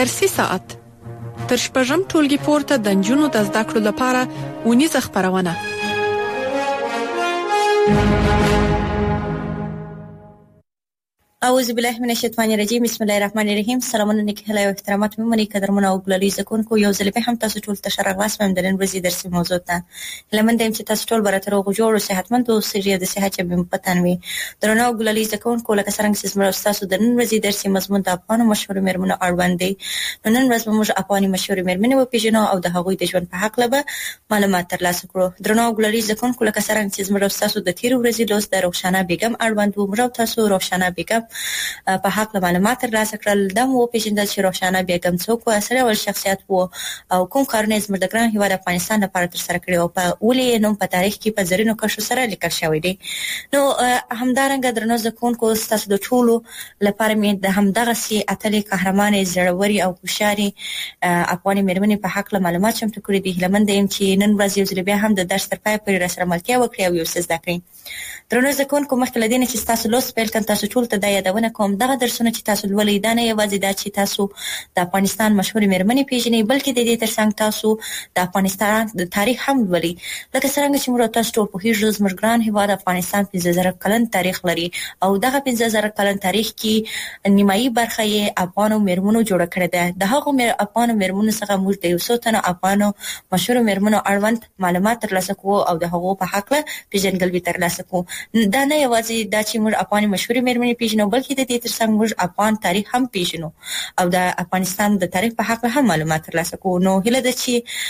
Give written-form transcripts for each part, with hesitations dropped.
درسي ساعت تر شپږم ټولګي پورته د نجونو د زده کړو لپاره ونیزه خپرونه. اعوذ بالله من الشیطان الرجیم. بسم الله الرحمن الرحیم. سلامونه نیکه او احترامات مې قدرمنه او ګلالي زکونکو یو ځل به هم تاسو ټول ته شرغلاس مې د نن ورځې درسي موضوع ته لمن دیم چې تاسو ټول براتر او جوړ او صحتمند او سریه د صحت چې به پتانوي درنه او ګلالي زکونکو لکه څنګه چې زموږ تاسو د نن ورځې درسي مضمون د افغان مشهور مېرمنو اړوند دی. نن ورځ موږ افغاني مشهور مېرمنې و پیژنو او د هغوی د ژوند په حق لبه معلومات ترلاسه کړو. درنه او ګلالي زکونکو لکه څنګه چې زموږ تاسو د تیر ورځې لوست د روښانه بیگم اړوند و موږ تاسو روښانه بیگم په حق معلومات ترلاسه کړل. د مو پیژندل چې روښانه بیگم څوک و، اصلي ول شخصیت و او کوم کارونه زموږ د ګران هیواد افغانستان لپاره تر سره کړی او په ولې نوم په تاریخ کې په زرینو کښو سره لیکل شوی دی. نو همدارنګه درنو زکونکو تاسو د ټولو لپاره مې د همدغه سي اتلې قهرمانې زړوري او هوښیاري افغاني مېرمنې په حق معلومات شمته کړی دي. لمن دیم چې نن ورځ یو ځل بیا هم د درس تر پای پورې را سره ملتیا وکړي او یو څه زده کړئ. درنو زکونکو مخکې له دې نه چې تاسو لوست پیل کړئ تاسو ټول ته دا یادونه کوم دغه درسونه چې تاسو ولې دا نه یوازې دا چې تاسو د افغانستان مشهور مېرمنې پیژنئ بلکې د دې ترڅنګ تاسو د افغانستان د تاریخ هم ولې لکه څنګه چې موږ تاسو ټول په هیڅ زموږ ګران هیواد افغانستان 15000 کلن تاریخ لري او دغه 15000 کلن تاریخ کې نیمایي برخه یې افغانو مېرمنو جوړ کړې ده. د هغو افغانو مېرمنو څخه موږ د یو څو تنو افغانو مشهور مېرمنو اړوند معلومات ترلاسه کوو او د هغو په حق له پیژندګلوي ترلاسه کوو. دا نه یوازې دا چې موږ افغاني مشهور مېرمنې پیژنو بلکې د دې ترڅنګ موږ افغان تاریخ هم پیژنو او د افغانستان د تاریخ په حق هم معلومات ترلاسه کوو. نو هیله ده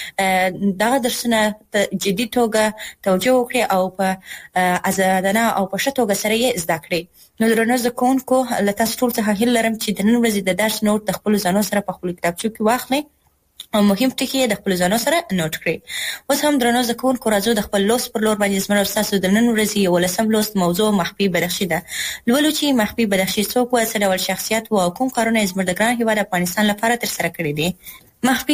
چې دغه درسونه جدي توګه توجه وکړي او په آزادانه او په ښه توګه سره یې زده کړي. نو درنو زکونکو له تاسو ټول څخه هیله لرم چې د نن ورځې د درس نوټ د خپل ځانو سره په خپل کتابچو کې واخلئ او مهم ټکي د خپل ځانو سره نوٹ کړئ. اوس هم درنو زکونکو راځو د خپل لوست پر لور باندې زموږ تاسو د نن ورځې یو لسم لوست موضوع مخفي بدخشي ده. لولو چې مخفي بدخشي څوک و، څه ډول شخصیت و او کوم کارونه زموږ د ګران هیواد افغانستان لپاره تر سره کړی دي. مخفي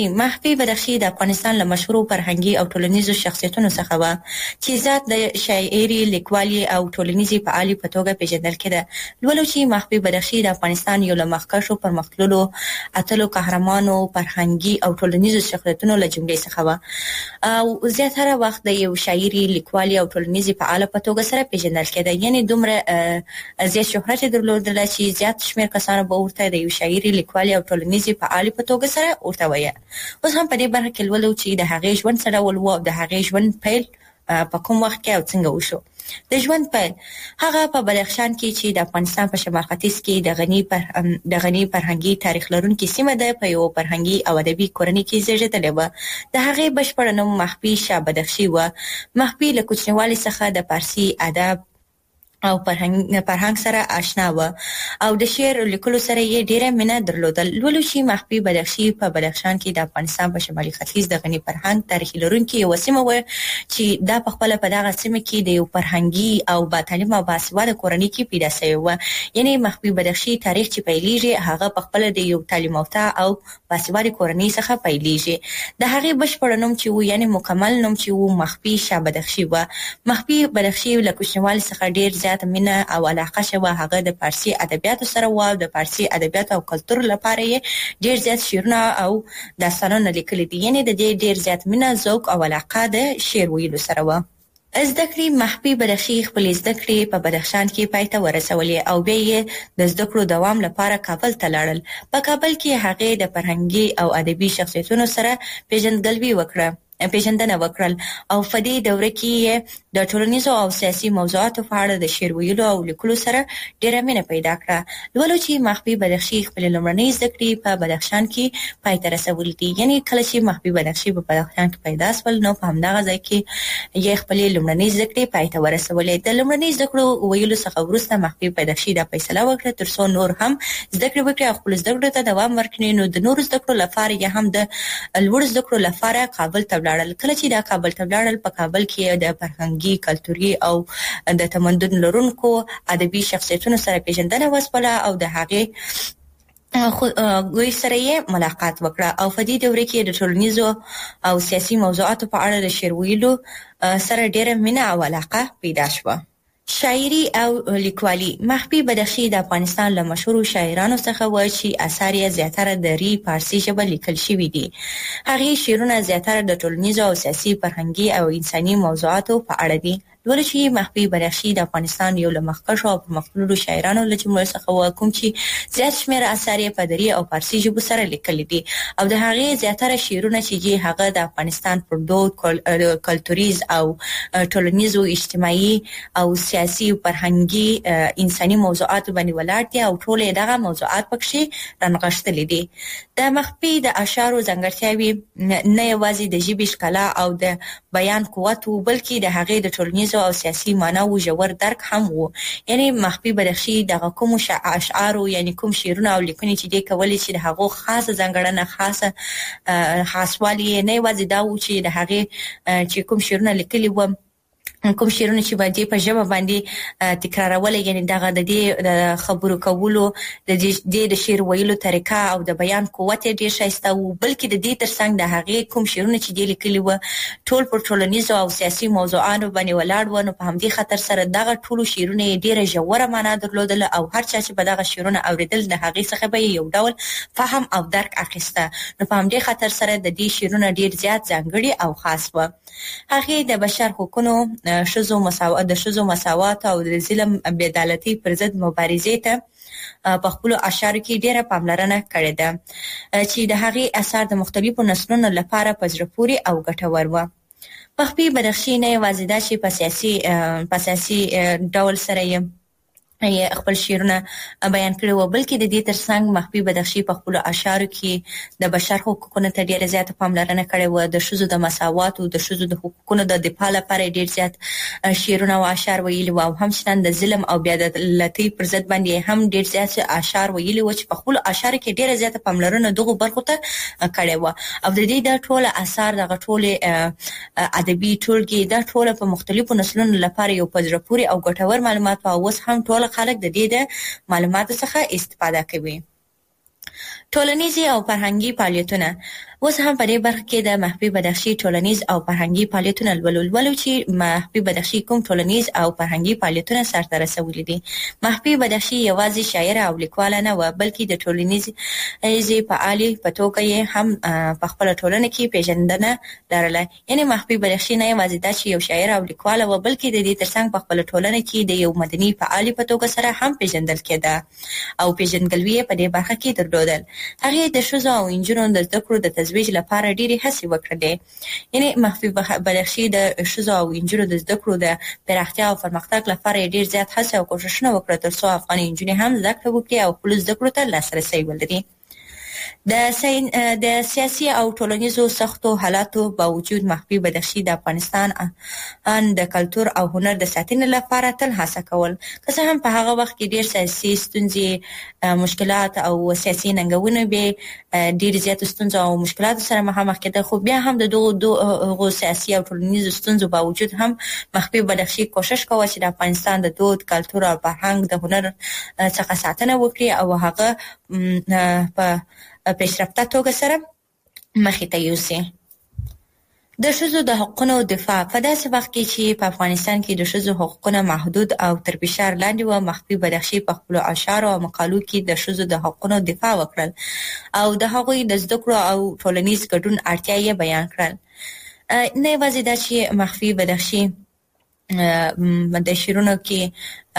بدخشي د افغانستان له مشهورو فرهنګي او ټولنیزو شخصیتونو څخه و چې ذات د شاعري لیکوالي او ټولنیزي فعالي په توګه پیژندل کېده. لولو چې مخفي بدخشي د افغانستان یو له مخکښو پرمختللو اتلو قهرمانو فرهنګي او ټولنیزو شخصیتونو له جملې څخه و او زیاتره وخت د یو شاعري لیکوالي او ټولنیزي فعال په توګه سره پیژندل کېده. یعنی دومره زیات شهرت درلودل چې زیات شمېر کسانو به ورته د یو شاعري لیکوالي او ټولنیزي فعال په توګه سره ورته وایي. اوس هم په دې برخه کې ولولو چې د هغې ژوند څه ډول و او د هغې ژوند پیل په کوم وخت کې او څنګه وشو. د ژوند پیل هغه په بدخشان کې چې د افغانستان په شمال ختیځ کې د غني فرهنګي تاریخ لرونکي سیمه ده په یو فرهنګي او ادبي کورنۍ کې زیږېدلې وه. د هغې بشپړ نوم مخفي شاه بدخشي وه. مخفي له کوچنیوالي څخه د فارسي ادب او فرهنګ سره آشنا و او د شعر لیکلو سره یې ډیره مینه درلودل. لولو چې مخفي بدخشي په بدخشان کې د افغانستان په شمالي ختیځ د غني فرهنګ تاریخ لرونکي یو سیمه و چې دا په خپل په دغه سیمه کې د یو فرهنګي او با تعلیم او باسواده کورنۍ کې پیدا شوی و. یعنی مخفي بدخشي تاریخ چې پیلېږي هغه په خپل د یو تعلیم یافته او باسواده کورنۍ څخه پیلېږي. د هغې بشپړ نوم چې و یعنی مکمل نوم چې و مخفي شاه بدخشي و. مخفي بدخشي له کوچنیوالي څخه ډیر مینه او علاقه شوه هغه د فارسي ادبیاتو سره و او د فارسي ادبیاتو او کلتور لپاره یې ډیر زیات شعرونه او داستانونه لیکلي دي. یعنی د دې ډیر زیات مینه ذوق او علاقه د شعر ویلو سره و. زده کړې مخفي بدخشي خپلې زده کړې په بدخشان کې پای ته ورسولې او بیا یې د زده کړو دوام لپاره کابل ته لاړل. په کابل کې هغې د فرهنګي او ادبي شخصیتونو سره پیژندنه وکړل او په دې دوره کې د ټولنیزو او سیاسي موضوعاتو په اړه د شعر ویلو او لیکلو سره ډیره مینه پیدا کړه. لولو چې مخفي بدخشي خپل لومړنۍ زده کړې په بدخشان کې پای ته رسولې دي. یعنی کله چې مخفي بدخشي په بدخشان کې پیدا شول نو په همدغه ځای کې یې خپل لومړنۍ زده کړې پای ته ورسولې. د لومړنۍ زده کړو ویلو څخه وروسته مخفي بدخشي دا فیصله وکړه ترڅو نور هم زده کړې وکړي او خپل زده کړو ته دوام ورکړي. نو د نورو زده کړو لپاره یې هم د لوړ زده کړو لپاره کابل ته لاړل. کله چې دا کابل ته لاړل په کابل کې د فرهنګي کلتوري او د تمدن لرونکو ادبي شخصیتونو سره پیژندنه وسپله او د هغې غوی سره یې ملاقات وکړه او په دې دوره کې د ټولنیزو او سیاسي موضوعاتو په اړه د شعر ویلو سره ډیره مینه او علاقه پیدا شوه. شاعري او لیکوالي. محبي بدخشي د افغانستان له مشهورو شاعرانو څخه و چې اثار یې زیاتره د فارسي ژبه لیکل شوي دي. هغه شعرونه زیاتره د ټولنیزو او سیاسي فرهنګي او انساني موضوعاتو په اړه دي. ولې چې محبي بدخشي د افغانستان یو له مخکښو او پرمختللو شاعرانو له جملې څخه و، کوم چې زیات شمېر اثار یې په دري او فارسي ژبو سره لیکلي دي او د هغې زیاتره شعرونه چې هغه د افغانستان پر دود، کلتوریز او ټولنیزو، اجتماعي او سیاسي او فرهنګي انساني موضوعات باندې ولاړ دي او ټول دغه موضوعات پکې رانغښتلي دي. د محبي د اشعارو ځانګړتیاوې نه یوازې د ژبې ښکلا او د بیان قوت وو، بلکې د هغې د ټولنیزو او سیاسي معناو ژور درک هم وو. یعنی محبي بدخشي دغه کوم اشعارو، یعنی کوم شعرونه او لیکنې چې دې کولې چې د هغو خاصه ځانګړنه، خاصوالی نه یوازې دا و چې د هغې چې کوم شعرونه لیکلي وو، کوم شعرونه چې باندې په ژبه باندې تکرارول، یعنی دغه د دې د خبرو کولو، د دې د شعر ویلو طریقه او د بیان قوت ډیر شایسته وو، بلکې د دې ترڅنګ د هغې کوم شعرونه چې دې لیکلي وو ټول پر ټولنیزو او سیاسي موضوعاتو باندې ولاړ وو. نو په همدې خاطر سره دغه ټولو شعرونه ډیره ژوره معنا درلودله او هر چا چې په دغه شعرونه اوریدل د هغې څخه به یو ډول فهم او درک اخیسته. نو په همدې خاطر سره د دې شعرونه ډیر زیات ځانګړي او خاص وو. هغې د بشر حقوقو، د ښځو مساوات او د ظلم بېعدالتۍ پر ضد مبارزې ته په خپلو اشعارو کې ډیره پاملرنه کړې ده چې د هغې اثار د مختلفو نسلونو لپاره په زړه پورې او ګټور وو. محبي بدخشي نه یوازې دا چې په سیاسي ډول سره یې خپل شعرونه بیان کړي وو، بلکې د دې ترڅنګ محبي بدخشي په خپلو اشعارو کې د بشر حقوقو ته ډیره زیاته پاملرنه کړې وه. د ښځو د مساوات او د ښځو د حقوقو د دفاع لپاره ډیر زیات شعرونه او اشعار ویلي وو، او همچنان د ظلم او بېعدالتۍ پر ضد باندې هم ډیر زیات اشعار ویلي وو چې په خپلو اشعارو کې ډیره زیاته پاملرنه دغو برخو ته کړې وه. او د دې د ټوله اثار، دغه ټولې ادبي ټولګې، دا ټوله په مختلفو نسلونو لپاره یو په زړه پورې او ګټور معلومات وو. اوس هم ټول خلک د دې د معلوماتو څخه استفاده کوي. ټولنیزي او فرهنګي فعالیتونه. اوس هم په دې برخه کې د محبي بدخشي ټولنیز او فرهنګي فعالیتونه لولو چې محبي بدخشي کوم ټولنیز او فرهنګي فعالیتونه سرته رسولي دي. محبي بدخشي یوازې شاعره او لیکواله نه و، بلکې د ټولنیزې فعالې په توګه یې هم په خپله ټولنه کې پیژندنه لرله. یعنې محبي بدخشي نه یوازې دا چې یو شاعره او لیکواله و، بلکې د دې ترڅنګ په خپله ټولنه کې د یو مدني فعالې په توګه سره هم پیژندل کېده او پیژندګلوي یې په دې برخه کې درلودل. هغې د ښځو او نجونو د زده کړو د ترویج لپاره ډېرې هڅې وکړلې. یعنې محبي بدخشي د ښځو او نجونو د زده کړو د پراختیا او پرمختګ لپاره ډېر زیات هڅې او کوښښونه وکړل ترڅو افغاني نجونې هم زده کړه وکړي او خپلو زده کړو ته لاسرسی ولري. د سیاسي او ټولنیزو سختو حالاتو باوجود محبي بدخشي د افغانستان د کلتور او هنر د ساتنې لپاره تل هڅه کول. که څه هم په هغه وخت کې ډېر سیاسي ستونزې، مشکلات او سیاسي ننګونې به ډېر زیات ستونزو او مشکلاتو سره مخامخ کېدل، خو بیا هم د دغو سیاسي او ټولنیزو ستونزو باوجود هم محبي بدخشي کوشش کوي چې د افغانستان د دود، کلتور او فرهنګ د هنر څخه ساتنه وکړي او هغه په پیشرفته توګه سره مخې ته یوسي. د ښځو د حقوقو دفاع. په داسې وخت کې چې په افغانستان کې د ښځو حقوقونه محدود او تر فشار لاندې وو، محبي بدخشي په خپلو اشعارو او مقالو کې د ښځو د حقوقو دفاع وکړل او د هغوی د زده کړو او ټولنیز ګډون اړتیا یې بیان کړل. نه یوازې دا چې محبي بدخشي د شعرونو کې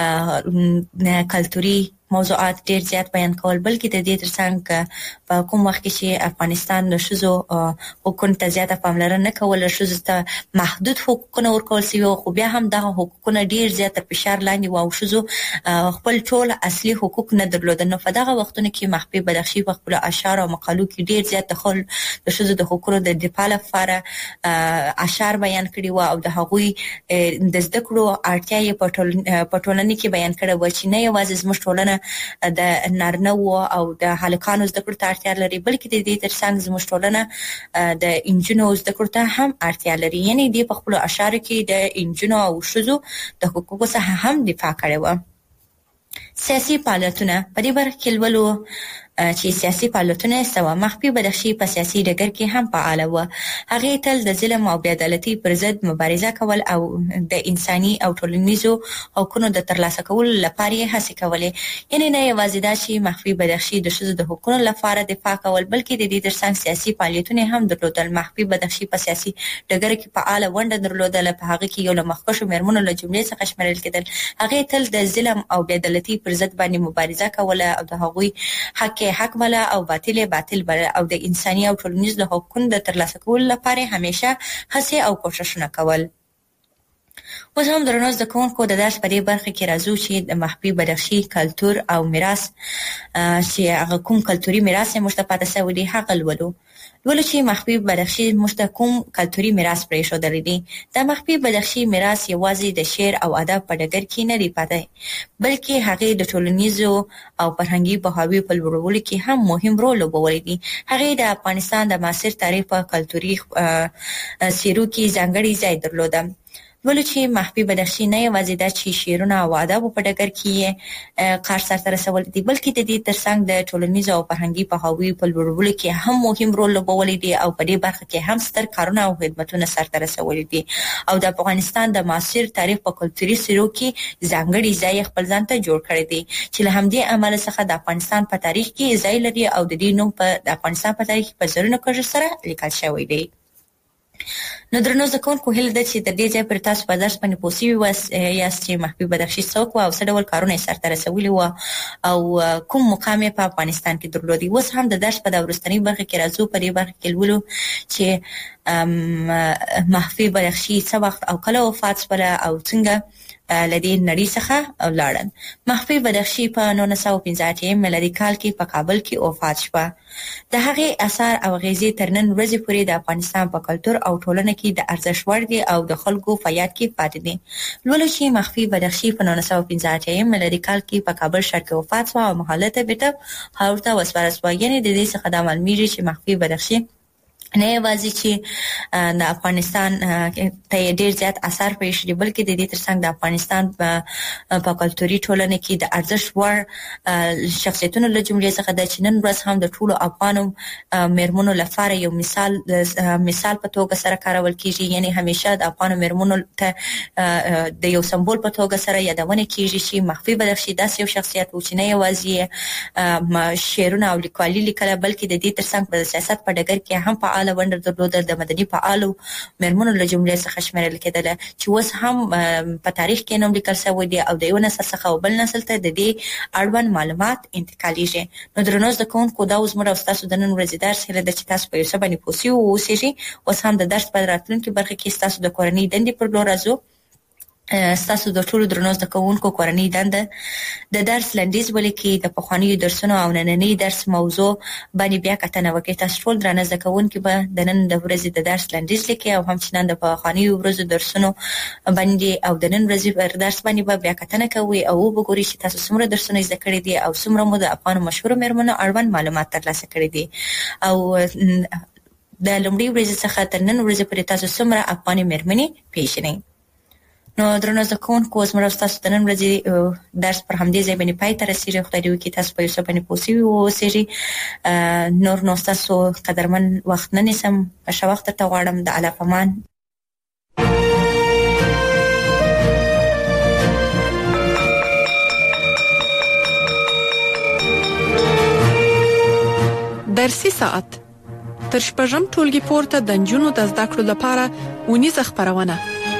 کلتوري موضوعات ډیر زیات بیان کول، بلکې د دې ترڅنګ په کوم وخت کې چې افغانستان د ښځو حقوقو ته زیاته پاملرنه نه کوله، ښځو ته محدود حقوقونه ورکول شوي، خو بیا هم دغه حقوقونه ډیر زیات تر فشار لاندې وو او ښځو خپل ټول اصلي حقوق نه درلودل. نو په دغه وختونو کې محبي بدخشي په خپلو اشعارو او مقالو کې ډیر زیات د ښځو د حقوقو د دفاع لپاره اشعار بیان کړي وو او د هغوی د زده کړو اړتیا یې په ټولنه کې بیان کړې وه چې نه یوازې زموږ ټولنه د نارینه‌وو او د هلکانو زده کړو ته اړتیا لري، بلکې د دې ترڅنګ زموږ ټولنه د نجونو زده کړو ته هم اړتیا لري. یعنې دې په خپلو اشعارو کې د نجونو او ښځو د حقوقو څخه هم دفاع کړې وه. سیاسي فعالیتونه. په دې برخه کې لولو چې سیاسي فعالیتونه سوا. مخفي بدخشي په سیاسي ډګر کې هم فعال و. هغه تل د ظلم او بېعدالتۍ پر ضد مبارزه کول او د انساني او ټولنیزو حقوقو د ترلاسه کولو لپاره هڅې کولې. یعنی نه یوازې دا چې مخفي بدخشي د ښځو د حقوقو لپاره دفاع کول، بلکې د دې ترڅنګ سیاسي فعالیتونه هم درلودل. مخفي بدخشي په سیاسي ډګر کې فعال ونډه درلودله. په هغه کې یو له مخکښو مېرمنو له جملې څخه شمیرل کېدل. هغه تل د ظلم او بېعدالتۍ پر ضد باندې مبارزه کوله او د هغوی حق بله او باطل بله او د انساني او ټولنیزو حقوقو د ترلاسه کولو لپاره همیشه هڅې او کوښښونه کول. اوس هم درنو زده کوونکو د درس په دې برخه کې راځو چې د مخفي بدخشي کلتور او میراث چې هغه کوم کلتوري میراث موږ ته پاتې شوی دی هغه لولو چې مخفي بدخشي موږ ته کوم کلتوري میراث پرېښودلی دی. د مخفي بدخشي میراث یوازې د شعر او ادب په ډګر کې نه دی پاتې، بلکې هغه د ټولنیزو او فرهنګي پوهاوي په لوړولو کې هم مهم رول لوبولی دی. هغه د افغانستان د معاصر تاریخ په کلتوري څیرو کې ځانګړی ځای درلوده. چې مخفي بدخشي نه یوازې دا چې شعرونه او ادب په ډګر کې کار سرته رسولی دی، بلکې د دې ترڅنګ د ټولنیزو او فرهنګي پوهاوي په لوړولو کې هم مهم رول لوبولی دی او په دې برخه کې هم ستر کارونه او خدمتونه سرته رسولي دي او د افغانستان د معاصر تاریخ په کلتوري څیرو کې ځانګړی ځای خپل ځان ته جوړ کړی دی چې له همدې امله څخه د افغانستان په تاریخ کې ځای لري او د دې نوم په د افغانستان په تاریخ په زرینو کرښو سره لیکل شوی دی. نو درنو زده کوونکو هیله ده چې د دې ځای پر تاسو په درس باندې پوه شوي یاست چې مخفي بدخشي څوک وه او څه ډول کارونه یې سرته رسولي وه او کوم مقام یې په افغانستان کې درلودی. اوس هم د درس په دا وروستنۍ برخه کې راځو. په دې برخه کې لولو چې مخفي بدخشي څه وخت او کله وفات شوله او څنګه لدې نړۍ څخه ولاړل. مخفي بدخشي په 1985 میلادي کال کې په کابل کې وفات شوه. د هغې اثار او اغیزې تر نن ورځې پورې د افغانستان په کلتور او ټولنه کې د ارزښت وړ دي او د خلکو په یاد کې پاتې دي. لولو چې مخفي بدخشي په 1985 میلادي کال کې په کابل ښار کې وفات شوه او محله بیرته خاورو ته وسپارل شوه. یعنې د دې څخه دا معلومیږي چې مخفي بدخشي نه یوازې چې د افغانستان ته ډېر زیات اثر پرېښودي، بلکې د دې ترڅنګ د افغانستان په کلتوري ټولنه کې د ارزښت وړ شخصیتونو له جملې څخه ده چې نن ورځ هم د ټولو افغانو مېرمنو لپاره یو مثال په توګه سره کارول کېږي. یعنې همیشه د افغانو مېرمنو ته د یو سمبول په توګه سره یادونه کېږي چې مخفي بدخشي داسې یو شخصیت و چې نه یوازې شعرونه او لیکوالي لیکله، بلکې د دې ترڅنګ په سیاست په ډګر کې هم فعاله ونډه درلوده. د مدني فعالو مېرمنو له جملې څخه شمیرل کېدله چې اوس هم په تاریخ کې نوم لیکل شوی دی او د یو نسل څخه بل نسل ته د دې اړوند معلومات انتقالیږي. نو درنو زده کوونکو دا زموږ او ستاسو د نن ورځې درس هیله ده چې تاسو په یو څه باندې پوه شوي واوسېږئ. اوس هم د درس په راتلونکي برخه کې ستاسو د کورنۍ دندې پر لور راځو. ستاسو د ټولو درنو زده کوونکو کورنۍ دنده د درس لنډیز ولیکئ. د پخوانیو درسونو او نننۍ درس موضوع باندې بیا کتنه وکړئ. تاسو ټول درنه زده کوونکي به د نن د ورځې د درس لنډیز لیکئ او همچنان د پخوانیو ورځو درسونو باندې او د نن ورځې پر درس باندې به بیا کتنه کوئ او وګورئ چې تاسو څومره درسونه زده کړي دي او څومره مو د افغانو مشهورو مېرمنو اړوند معلومات ترلاسه کړي دي او د لومړۍ ورځې څخه تر نن ورځې پورې تاسو څومره افغاني مېرمنې پیژنئ. نو درنو زده کوونکو اوس موږ ستاسو د نن ورځې درس پر همدې ځای باندې پای ته رسېږي. خدای دې وکړي تاسو په یو څه باندې پوه شوي واوسېږئ. نور نو ستاسو قدرمن وخت نه نیسم. په ښه وخت درته غواړم. د الله په امان. درسي ساعت تر شپږم ټولګي پورته د نجونو د زده کړو لپاره ونیزه خپرونه.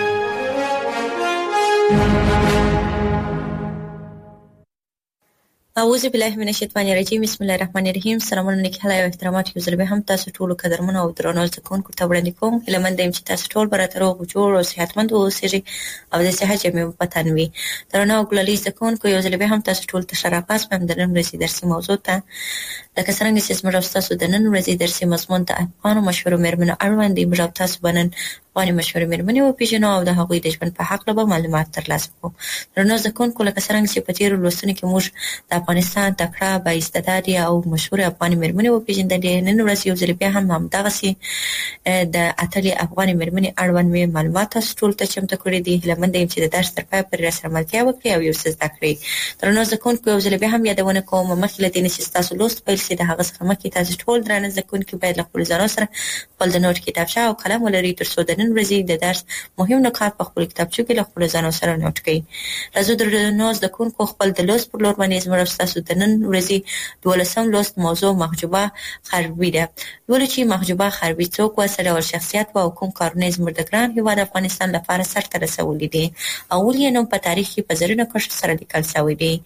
اعوذ بالله من الشیطان الرجیم. بسم الله الرحمن الرحیم. سلامونه نکهلا او احترامات یو ځل به هم تاسو ټول قدرمن او درنو زده کوونکو ته وړاندې کوم. هیله یم چې تاسو ټول برابر روغ جوړ او صحتمند اوسئ او د صحت جمع په تن وي. درنو ګلالي زده کوونکو یو ځل به هم تاسو ټول ته شرافت پم د نن ورځې درسي موضوع ته لکه څنګه چې موږ تاسو د نن ورځې درسي مضمون ته افغانو مشهورو مېرمنو اړوند دی. موږ تاسو باندې افغاني مشهورو مېرمنې وپېژنو او د هغوی د ژوند په حق له معلومات ترلاسه کوو. درنو زده کوونکو لکه څنګه چې په تېرو لوستونو کې موږ د افغانستان تکړه با استعداد او مشهور افغان مېرمنې وپیژندلې. نن ورځ یو ځل بیا هم دغسې د اتلې افغان مېرمنې اړوند مې معلومات تاسو ټول ته چمتو کړي دي. هیله مند یم چې د درس تر پای پورې راسره ملتیا وکړئ او یو څه زده کړئ. درنو زده کوونکو یو ځل بیا هم یادونه کوم مخکې له دې نه چې تاسو لوست پیل شي د هغه څخه مخکې تاسو ټول درانه زده کوونکي باید له خپلو ځانو سره خپل د نوټ کتابچه او قلم ولرئ تر څو د نن ورځې د درس مهم نکات په خپلو کتابچو کې له خپلو ځانو سره نوټ کړئ. راځو درنو زده کوونکو خپل د لوست پر لور باندې زموږ ستاسو د نن ورځې 12 لوست موضوع محجوبه خربي ده. ولې چې محجوبه خربي څوک و، څه ډول شخصیت و او کوم کارونه یې زموږ د ګران هېواد افغانستان لپاره سرته رسولي دي او ولې یې نوم په تاریخ کې په زرینو کرښو سره لیکل شوی دی.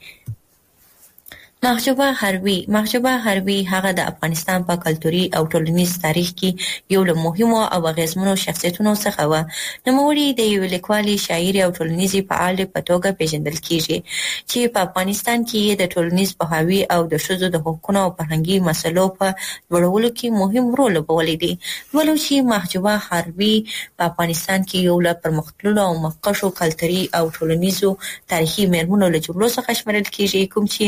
محجوبه خربي هغه د افغانستان په کلتوري او ټولنیز تاریخ کې یو له مهمو او اغیزمنو شخصیتونو څخه و. نوموړي د یو لیکوالې، شاعرې او ټولنیزې فعالې په توګه پیژندل کیږي چې په افغانستان کې د ټولنیز پوهاوي او د ښځو د حقوقو او فرهنګي مسلو په لوړولو کې مهم رول لوبولی دی. ولو چې محجوبه خربي په افغانستان کې یو له پرمختللو او مخکښو کلتوري او ټولنیزو تاریخي مېرمنو له جملو څخه شمېرل کیږي، کوم چې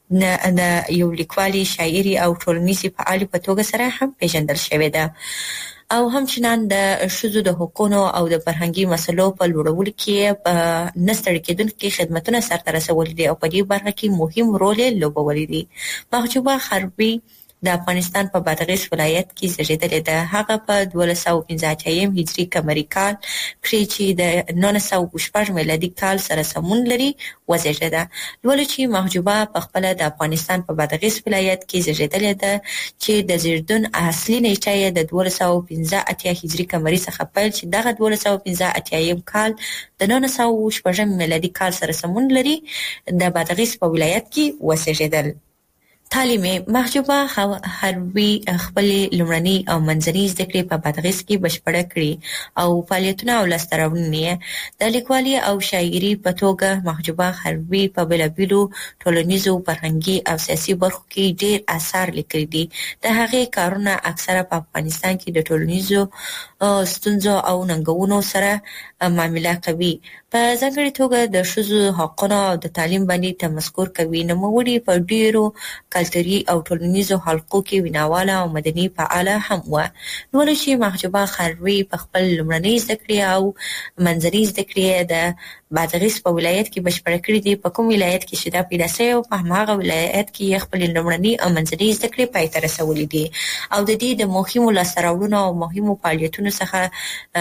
د یو لیکوالې، شاعرې او ټولنیزې فعالې په توګه سره هم پیژندل شوې ده او همچنان د ښځو د حقوقو او د فرهنګي مسلو په لوړولو کې په نه ستړي کېدونکي خدمتونه سرته رسولي دي او په دې برخه کې مهم رول یې لوبولی دی. محجوبه خربي د افغانستان په بادغیس ولایت کې زیږېدلې ده. هغه په 1285 هجري قمري کال کې چې د 1906 میلادي کال سره سمون لري وزیږېده. ولې چې محجوبه په خپله د افغانستان په بادغیس ولایت کې زیږېدلې ده چې د زیږدون اصلي نیټه یې د 1285 هجري قمري څخه پیل چې دغه 1285 کال د 1906 میلادي کال سره سمون لري د بادغیس په ولایت کې وزیږېدل. تعلیم محجوبه خربي خپلې لومړنۍ او منځنۍ زده کړې په بادغیس کې بشپړه کړې او فعالیتونه او لاسته راوړنې د لیکوالۍ او شاعرۍ په توګه محجوبه خربي په بېلابېلو ټولنیزو، فرهنګي او سیاسي برخو کې ډېر اثار لیکلي دي. د هغې کارونه اکثره په افغانستان کې د ټولنیزو ستونزو او ننګونو سره معامله کوي. په ځانګړې توګه د ښځو حقونو او د تعلیم باندې تمسخر کوي. نوموړي په ډېرو کلتوري او ټولنیزو حلقو کې ویناواله او مدني فعاله هم و. نو چې محجوبه خربي په خپل لومړنۍ زده کړې او منځنۍ زده کړې د بادغیس په ولایت کې بشپړه کړې دي. په کوم ولایت کې چې دا پیدا شوی او په هماغه ولایت کې یې خپلې لومړنۍ او منځنۍ زده کړې پای ته رسولې دي او د دې د مهمو لاسته راوړنو او مهمو فعالیتونو څخه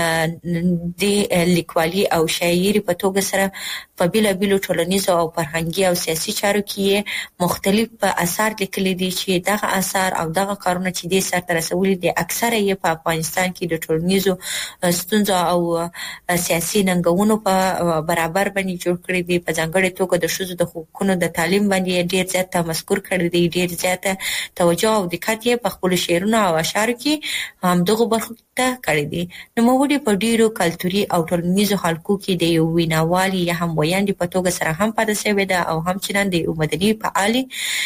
د لیکوالۍ او شاعرۍ په توګه سره په بېلابېلو ټولنیزو او فرهنګي او سیاسي چارو کې مختلف آثار لیکلي دي چې دغه آثار او دغه کارونه چې دې سرته رسولي دي اکثره یې په افغانستان کې د ټولنیزو ستونزو او سیاسي ننګونو په برابر باندې جوړ کړي دي. په ځانګړې توګه د ښځو د حقوقو د تعلیم باندې ډېر زیات تمسخر کړی دی، ډېر زیاته توجه او دقت یې په خپلو شعرونو او اشعارو کې همدغو برخو ته کړی دی. نوموړي په ډېرو کلتوري او ټولنیزو حلقو کې د یو ویناوالې یا هم ویاندې په توګه سره هم پاتې شوې ده او همچنان د یو مدني فعالې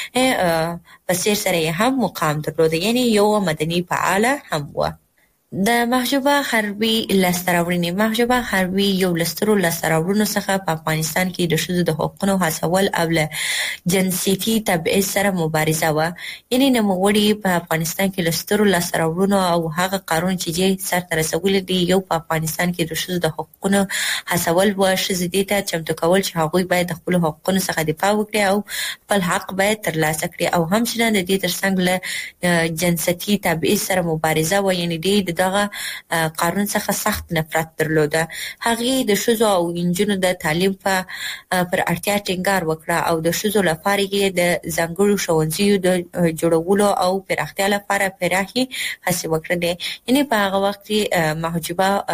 په څېر سره یې هم مقام درلوده، یعنې یو مدني فعاله هم و. د محجوبه خربي لاسته راوړنې. محجوبه خربي یو له سترو لاسته راوړنو څخه په افغانستان کې د ښځو د حقونو هڅول او له جنسیتي تبعیض سره مبارزه وه. یعنې نوموړي په افغانستان کې له سترو لاسته راوړنو او هغه کارونه چې دې سرته رسولي دي، یو په افغانستان کې د ښځو د حقونو هڅول وه، ښځې دې ته چمتو کول چې هغوی باید د خپلو حقونو څخه دفاع وکړي او خپل حق باید ترلاسه کړي او همچنان د دې ترڅنګ له جنسیتي تبعیض سره مبارزه وه. یعنې دې دغه قانون څخه سخت نفرت درلوده. هغې د ښځو او نجونو د تعلیم پر اړتیا ټینګار وکړه او د ښځو لپاره یې د ځانګړو ښوونځیو د جوړولو او پراختیا لپاره پراخې هڅې وکړلې. یعنې په هغه وخت کې محجوبه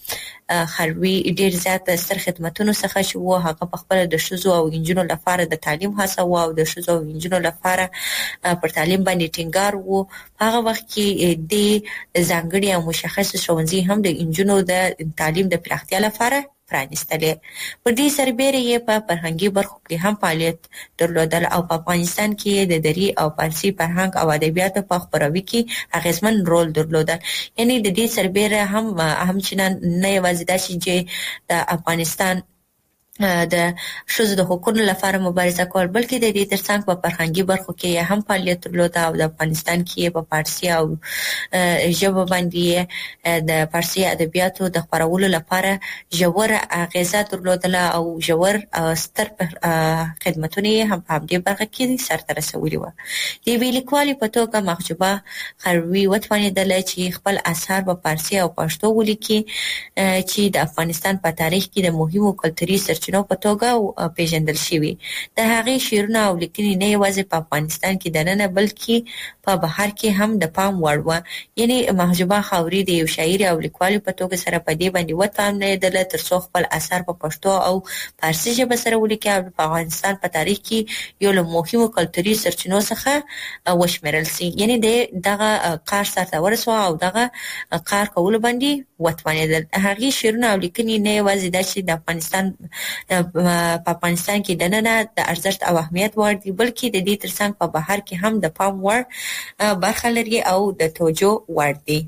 خربي ډېر زیات ستر خدمتونو څخه چې و هغه په خپله د ښځو او نجونو لپاره د تعلیم هڅه و او د ښځو او نجونو لپاره پر تعلیم باندې ټینګار و. په هغه وخت کې د ځانګړي او مشخص ښوونځي هم د نجونو د تعلیم د پراختیا لپاره پرانیستلې. پر دې سربېره یې په فرهنګي برخو کې هم فعالیت درلودل او په افغانستان کې د دري او فارسي فرهنګ او ادبیاتو په خپروي کې اغیزمن رول درلودل. یعنې د دې سربېره همچنان نه یوازې دا چې د افغانستان د ښځو د حقوقو لپاره مبارزه کول، بلکې د دې ترڅنګ په فرهنګي برخو کې هم فعالیت درلود او د افغانستان کې په فارسي او ژبه باندې د فارسي ادبیاتو د خپرولو لپاره ژور اغیزه درلودله او ژور ستر خدمتونه هم په دې برخه کې سرته رسولي و. د لیکوالې په توګه محجوبه خروي وتوانېدله چې خپل اثار په فارسي او پښتو ولیکي چې د افغانستان په تاریخ کې د مهمو کلتوري سرچینو په توګه پیژندل شوی. د هغې شعرونه او لیکنې نه یوازې په افغانستان کې دننه بلکې په بهر کې هم د پام وړ و. یعنی محجوبه خوري د یو شاعر او لیکوال په توګه سره په دې باندې وتوانېدله ترڅو خپل اثار په پښتو او فارسي ژبه سره ولیکي او په افغانستان په تاریخ کې یو له مهمو کلتوري سرچینو څخه وشمېرل سي. یعنی دغه کار سرته ورسوه او دغه کار کول باندې وتوانېدل. هغې شعرونه او لیکنې نه یوازې دا چې د افغانستان په افغانستان کې دننه د ارزښت او اهمیت وړ دي، بلکې د دې ترڅنګ په بهر کې هم د پام وړ برخه لري او د توجه وړ دي.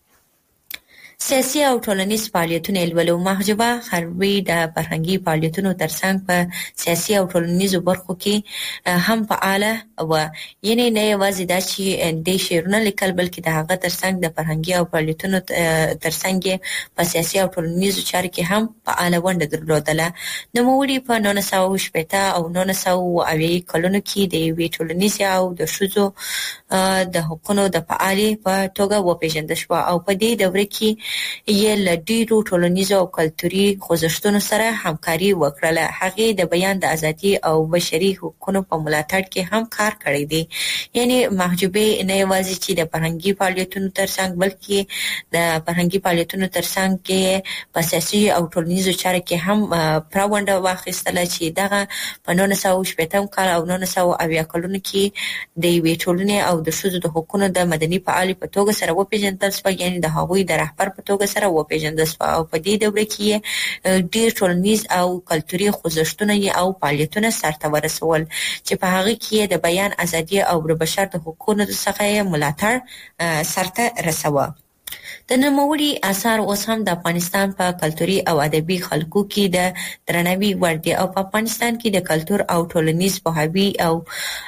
سیاسي او ټولنیز فعالیتونه لولو. محجوبه خروي د فرهنګي فعالیتونو ترڅنګ په سیاسي او ټولنیزو برخو کې هم فعاله و. یعنی نه یوازې دا چې د شعرونه لیکل، بلکې د هغه ترڅنګ د فرهنګي او فعالیتونو ترڅنګ په سیاسي او ټولنیزو چارو کې هم فعاله ونډه درلودله. نوموړي په 1960 او 1980 کلونو کې د یوې ټولنیزې او د ښځو د حقوقو د فعالې په توګه وپېژندل شوه او په دې دوره کې یې له ډېرو ټولنیزو او کلتوري خوځښتونو سره همکاري وکړله. هغې د بیان د ازادي او بشري حقوقو په ملاتړ کې هم کار کړی دی. یعنی محجوبه نه یوازې چې د فرهنګي فعالیتونو ترڅنګ، بلکې د فرهنګي فعالیتونو ترڅنګ کې په سیاسي او ټولنیزو چارو کې هم پوره ونډه واخیستله چې دغه په 1960 کال او 1980 کلونو کې د یوې ټولنې او د ښځو د حقوقو د مدني فعالې په توګه سره وپېژندل شوه. یعنی د هغوی د رهبر په توګه سره وپېژندل شوه او په دې دوره کې ډېر ټولنیز او کلتوري خوځښتونه او فعالیتونه سرته ورسول چې په هغه کې د بیان ازادي او د بشر د حقوقو څخه ملاتړ سرته رسوه. د نوموړي اثار اوس هم د افغانستان په کلتوري او ادبي خلکو کې د درناوي وړ دي او په افغانستان کې د کلتور او ټولنیز پوهاوي او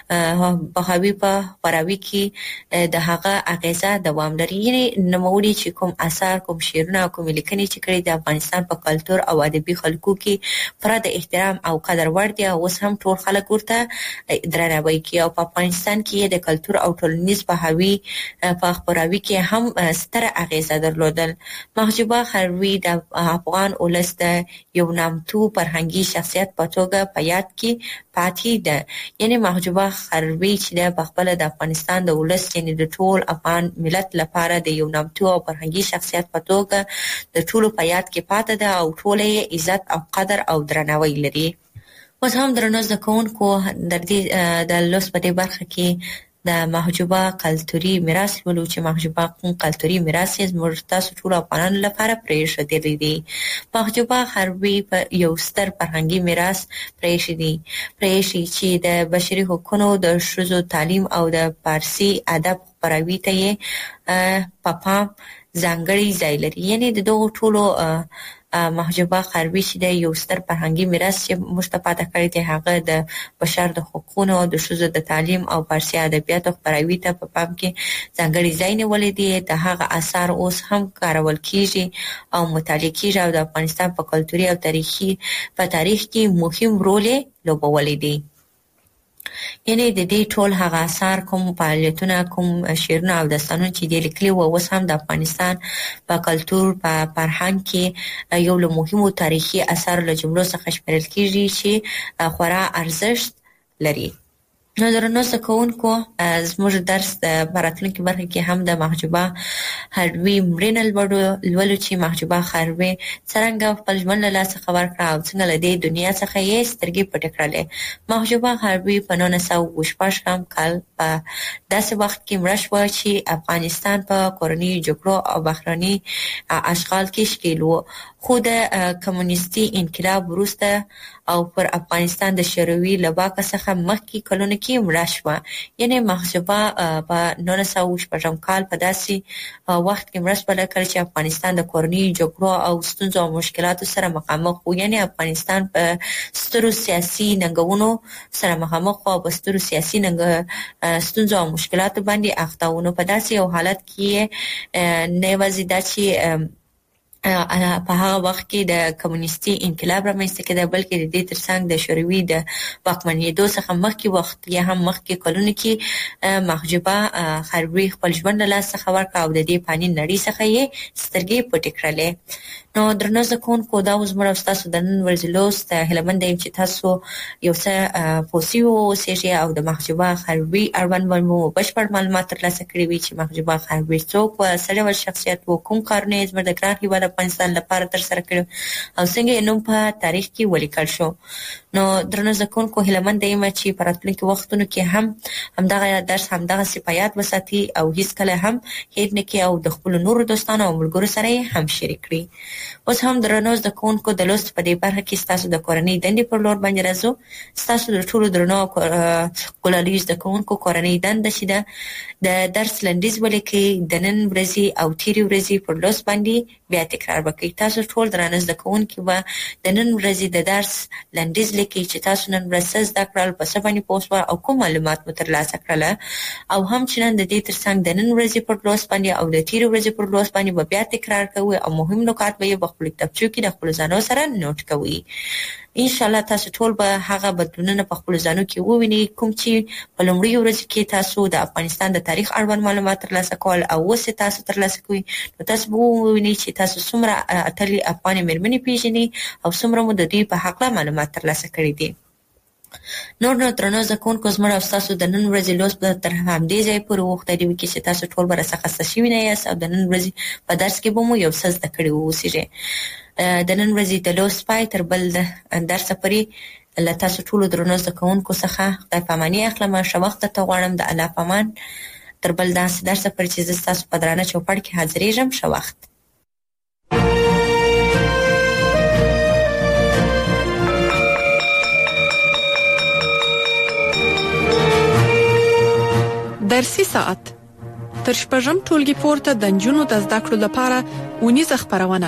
پوهاوي په خپراوي کې د هغه اغیزه دوام لري. یعنی نوموړي چې کوم اثار، کوم شعرونه او کوم لیکنې چې کړي د افغانستان په کلتور او ادبي خلکو کې پوره د احترام او قدر وړ دي او اوس هم ټول خلک ورته درناوی کوي او په افغانستان کې د کلتور او ټولنیز پوهاوي په خپراوي کې هم ستره اغیزه درلودل. محجوبه خروي د افغان ولس د یو نامتو فرهنګي شخصیت په توګه په یاد کې پاتې ده. یعنی محجوبه خروي چې د خپل د افغانستان د ولس یعنی د ټول افغان ملت لپاره د یو نامتو او فرهنګي شخصیت په توګه د ټولو په یاد کې پاتې ده او ټول یې عزت او قدر او درناوی لري. اوس هم درنو زده کوونکو د لوست په دې برخه کې د محجوبه کلتوري میراث ولو چې محجوبه کوم کلتوري میراث یې زموږ تاسو ټول افغانانو لپاره پرېښودلی دی. محجوبه خروي په یو ستر فرهنګي میراث پرېښی چې د بشري حقوقو، د ښځو تعلیم او د فارسي ادب خپراوي ته یې په پام ځانګړی ځای لري. یعنی د دغو ټولو محجوبه خروي چې د یو ستر فرهنګي میراث چې موږ ته پاتې کړی دی هغه د بشر د حقوقو، د ښځو د تعلیم او فارسي ادبیاتو خپراوي ته په پام کې ځانګړی ځای نیولی دی. د هغه اثار اوس هم کارول کیږي او مطالعه کیږي او د افغانستان په کلتوري او تاریخ کې مهم رول یې لوبولی دی. یعنی د دې ټول هغه اثار، کوم فعالیتونه، کوم شعرونه او داستانونه چې دی لیکلي و اوس هم د افغانستان په کلتور، په فرهنګ کې یو له مهمو تاریخي اثارو له جملو څخه شمیرل کیږي چې خورا ارزښت لري. نو درنو زده کوونکو، زموږ درس د راتلونکي برخه کې هم د محجوبه خروي مړینه لولو چې محجوبه خروي څرنګه خپل ژوند له لاسه ورکړه او څنګه له دې دنیا څخه یې سترګې پټې کړلې. محجوبه خروي په 1916 کال په داسې وخت کې مړه شوه چې افغانستان په کورنیو جګړو او بهرني اشغال کې ښکېل و، خو د کمونیستي انقلاب وروسته او پر افغانستان د شوروي له واک څخه مخکې کلونو کې کې مړه شوه. یعنې محجوبه په 1914 کال په داسې وخت کې مړه شوه کله چې افغانستان د کورنۍ جګړو او ستونزو او مشکلاتو سره مخامخ و. یعنې افغانستان په سترو سیاسي ننګونو سره مخامخ و او په سترو سیاسي ستونزو او مشکلاتو باندې اخته و. نو په داسې یو حالت کې نه یوازې دا چې په هغه وخت کې د کمونیستي انقلاب رامنځته کېده، بلکې د دې ترڅنګ د شوروي د واکمنېدو څخه مخکې وخت یا هم مخکې کلونو کې محجوبه خیربي خپل ژوند له لاسه ورکړ او د دې فاني نړۍ څخه یې سترګې پټې کړلې. نو درنو زده کوونکو، دا اوس زموږ او ستاسو د نن ورځې لوست. هیله مند یم چې تاسو یو څه پوه سوي واوسئ او د محجوبه خیربي اړوند مو بشپړ معلومات ترلاسه کړي وي چې محجوبه خیربي څوک وه، څه ډول شخصیت و، کوم کارونه یې زموږ د ګران هېواد افغانستان لپاره ترسره کړي او څنګه یې نوم په تاریخ کې ولیکل شو. نو درنو زده کوونکو، هیله مند یم چې په راتلونکي وختونو کې هم همدغه درس همدغسې په یاد وساتي او هیڅکله هم هېر نه کړي او د خپلو نورو دوستانو او ملګرو سره یې هم شریک کړي. اوس هم درنو زده کوونکو، د لوست په دې برخه کې ستاسو د کورنۍ دندې پر لور باندې راځو. ستاسو د ټولو درنو ګلالیو زده کوونکو کورنۍ دنده چې ده د درس لنډیز ولیکئ. د نن ورځې او تېرې ورځې پر لوست باندې بیا تکرار وکړئ. تاسو ټول درانه زده کوونکي به د نن ورځې د درس لنډیز لیکئ چې تاسو نن ورځ څه زده کړل، په څه باندې پوه شوه او کوم معلومات مو ترلاسه کړله، او هم چې نن د دې ترڅنګ د نن ورځې پر لوست باندې او د تېرې ورځې پر لوست باندې به بیا تکرار کوئ او مهم نکات به یې په خپلو کتابچو کې د خپلو ځانو سره نوټ کوئ. انشاءالله تاسو ټول به هغه بدلونونه په خپلو ځانو کې ووینئ کوم چې په لومړیو ورځو کې تاسو د افغانستان د تاریخ اړوند معلومات ترلاسه کول او اوس یې تاسو ترلاسه کوئ. نو تاسو به ووینئ چې تاسو څومره اتلې افغانې مېرمنې پیژنئ او څومره مو د دوی په هکله معلومات ترلاسه کړي دي. نور نو درنو زده کوونکو، زموږ او ستاسو د نن ورځې لوست به تر همدې ځایه پورې وغوښتلي وي چې تاسو ټول به راڅخه خسته شوي نه یاست او د نن ورځې په درس کې به مو یو څه زده کړي واوسېږئ. د نن ورځې د لوست پای تر بل درسه پورې له تاسو ټولو درنو زده کوونکو څخه خدای په اماني اخلم. ښه وخت درته غواړم. د الله په امان. تر بل داسې درسه پورې چې زه ستاسو په درانه چوپړ کې حاضرېږم. ښه وخت. درسي ساعت تر شپږم ټولګي پورته د نجونو د زده کړو لپاره اونیزه خپرونه.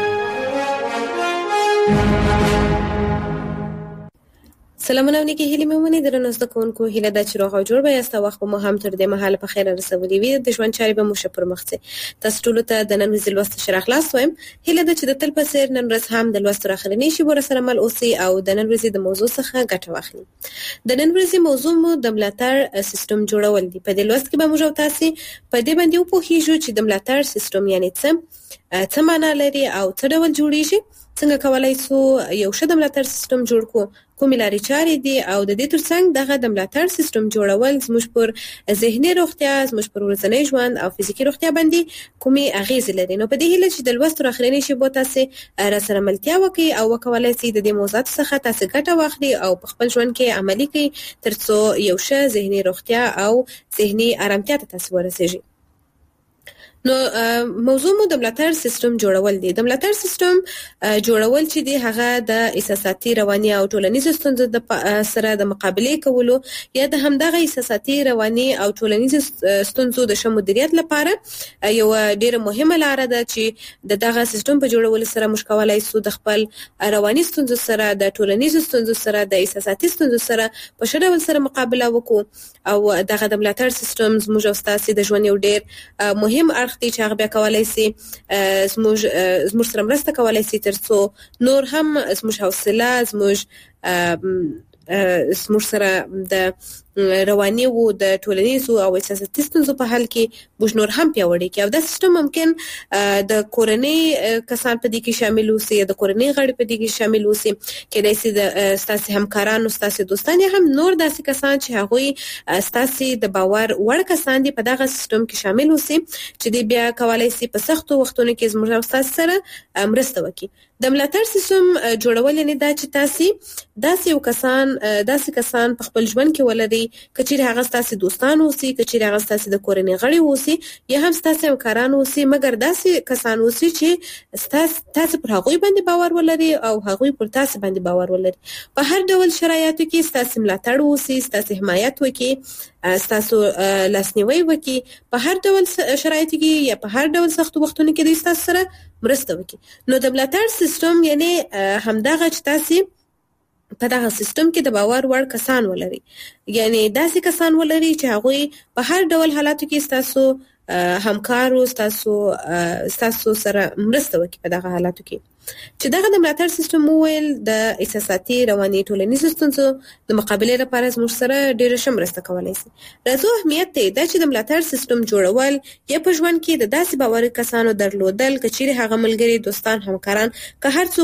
سلامونه ونیکي هیلې مې ومنئ. درنو زده کوونکو، هیله ده چې روغ او جوړ به یاست او وخت به مو هم تر دې مهاله په خیر رسولي وي. د ژوند چارې به مو ښه پر مخ ځي. تاسو ټولو ته د نن ورځې لوست ښه راغلاست وایم. هیله ده چې د تل په څېر نن ورځ هم د لوستو راخلنې شیبو راسره مل اوسئ او د نن ورځې د موضوع څخه ګټه واخلئ. د نن ورځې موضوع مو د ملاتړ سیستم جوړول دي. په دې لوست کې به موږ او تاسې په دې باندې وپوهیږو چې د ملاتړ سیستم یعنې څه معنا لري او څه ډول جوړیږي، څنګه کولای شو یو ښه د ملاتړ سیستم جوړ کړو، کومې لارې چارې دي او د دې ترڅنګ دغه د ملاتړ سیستم جوړول زموږ پر ذهني روغتیا، زموږ پر ورځنی ژوند او فزیکي روغتیا باندې کومې اغیزې لري. نو په دې هیله چې د لوستو راخلنې شیبو تاسې راسره ملتیا وکړئ او وکولای شئ د دې موضوعاتو څخه تاسې ګټه واخلئ او په خپل ژوند کې عملي کړئ ترڅو یو ښه ذهني روغتیا او ذهني ارامتیا ته تاسې ورسیږئ. نو موضوع مو د ملاتړ سیستم جوړول دي. د ملاتړ سیستم جوړول چې دی هغه د احساساتي، رواني او ټولنیزو ستونزو سره د مقابلې کولو یا د همدغه احساساتي، رواني او ټولنیزو ستونزو د ښه مدیریت لپاره یو ډیره مهمه لاره ده چې دغه سیستم په جوړولو سره موږ کولای شو د خپل رواني ستونزو سره، د ټولنیزو ستونزو سره، د احساساتي ستونزو سره په ښه ډول سره مقابله وکړو او دغه د ملاتړ سیستم زموږ او ستاسې د ژوند یو ډیر مهم اړخ دی چې هغه بیا کولای شي زموږ سره مرسته کولای شي ترڅو نور هم زموږ حوصله، زموږ سره د رواني او د ټولنیزو او احساساتي ستونزو په حل کې موږ نور هم پیاوړي کړو. او دا سیستم ممکن د کورنۍ کسان په دې کې شامل اوسي یا د کورنۍ غړي په دې کې شامل اوسي، کېدای شي د ستاسې همکارانو، ستاسې دوستان یا هم نور داسې کسان چې هغوی ستاسې د باور وړ کسان دي په دغه سیستم کې شامل اوسي چې دوی بیا کولای شي په سختو وختونو کې زموږ او ستاسې سره مرسته وکړي. د ملاتړ سیستم جوړول یعنې دا چې تاسې داسې کسان په خپل ژوند کې ولرئ کچیر هغه ستاسو دوستان اوسي کچیر هغه ستاسو د کورنۍ غړي اوسي یا هم ستاسو همکاران اوسي مګر داسې کسان اوسي چې تاسو پر هغه باندې باور ولري او هغه پر تاسو باندې باور ولري په هر ډول شرایطو کې ستاسو ملاتړ اوسي ستاسو حمایت وکړي ستاسو لاسنیوي وکړي په هر ډول شرایطو کې یا په هر ډول سخت وختونو کې د تاسو سره مرسته وکړي نو د ملاتړ سیستم یعنی همدغه چې تاسو په دغه سیستم کې د باور وړ کسان ولري یعنی داسې کسان ولري چې هغه په هر ډول حالاتو کې تاسو همکارو تاسو سره مرسته وکړي په دغه حالاتو کې چې دغه د ملاتړ سیستم ویل د احساساتي رواني ټولنیزو ستونزو د مقابله لپاره زموږ سره ډېر ښه مرسته کولای شي راځو اهمیت دی دا چې د ملاتړ سیستم جوړول یا په ژوند کې د داسې باوري کسانو درلودل کچېرې هغه ملګري دوستان همکاران که هر څوک